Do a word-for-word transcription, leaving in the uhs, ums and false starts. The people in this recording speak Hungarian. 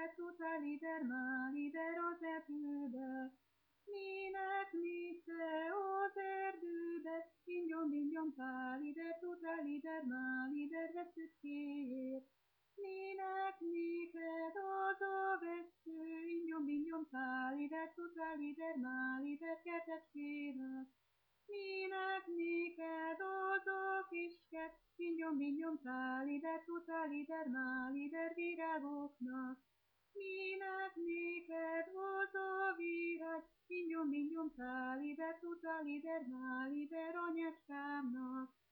tuta, lider, má, lider az erdőbe. Minek mi te az erdőbe, ingyom, ingyom, pá, lider, tuta, lider, má, lider, veszőt kér. Minek néked az a vesző, ingyom, ingyom, pá, lider, tuta, lider, má, lider, kertet kérek. Minek néked az a kiskert, ingyom, ingyom, pá, lider, tuta, lider, má, lider, virágoknak. Minek néked az a kiskert, ingyom, ingyom, pá, lider, tuta, lider, má, lider, kertet kérek. Minek néked az a kiskert, ingyom, ingyom, pá, lider, tuta, lider, má, lider, virágoknak. Minek néked az a virág, ingyom, ingyom, pá, lider, tuta, lider, má, lider, anyáskámnak.